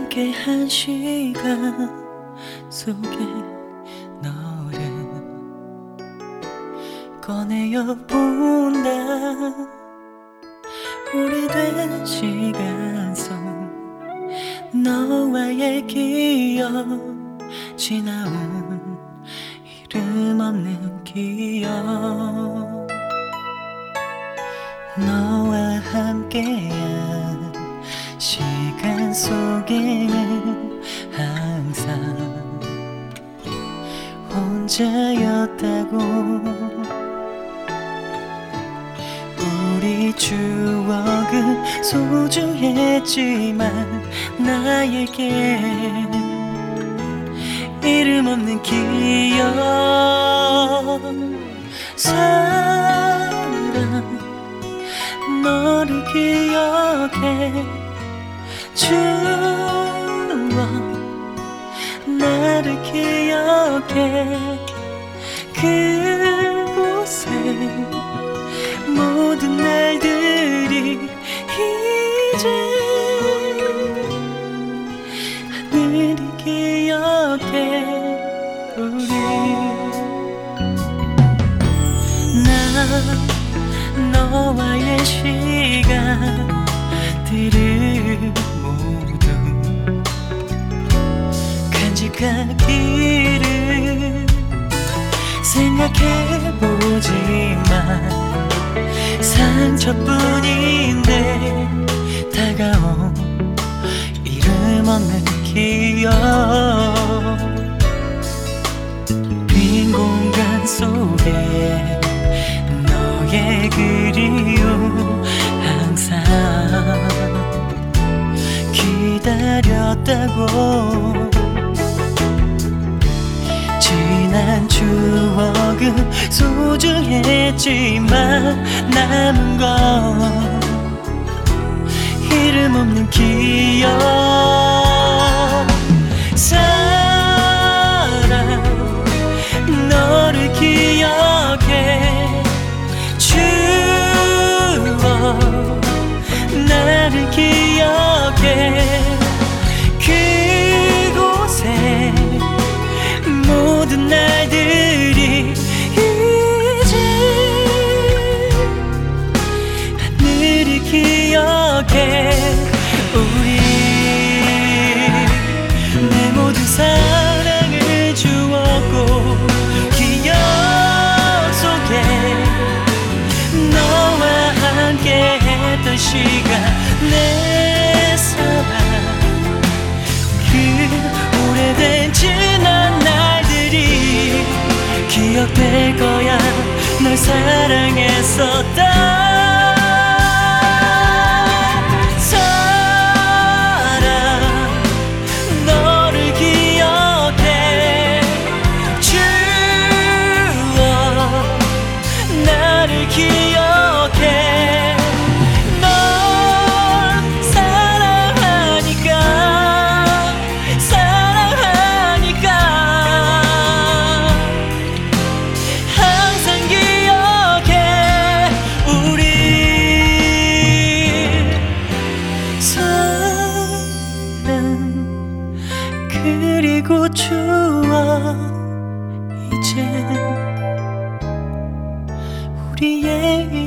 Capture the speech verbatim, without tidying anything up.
함께한 시간 속에 너를 꺼내어 본다. 오래된 시간 속 너와의 기억, 지나온 이름 없는 기억. 너와 함께한 시간 속에는 항상 혼자였다고. 우리 추억은 소중했지만 나에게 이름 없는 기억. 사랑, 너를 기억해. 추억, 나를 기억해. 그곳에 모든 날들이 이제 하늘이 기억해. 우리 나 너와의 시간들을 모두 간직하기를 생각해보지만 상처뿐인데 다가온 이름 없는 기억. 빈 공간 속에 너의 그리움 항상 기다렸다고. 지난 추억은 소중했지만 남은 건 이름 없는 기억. 사랑, 너를 기억해. 추억, 나를 기억해. 그곳에 모든 날들이 이제 하늘이 기억해. 우리 내 모든 사랑을 주었고 기억 속에 너와 함께 했던 시간, 내 사랑. 그 오래된 지난 날들이 기억될 거야. 널 사랑했었다. 기억해. 널 사랑하니까, 사랑하니까 항상 기억해. 우리 사랑 그리고 추억, 이제 우리의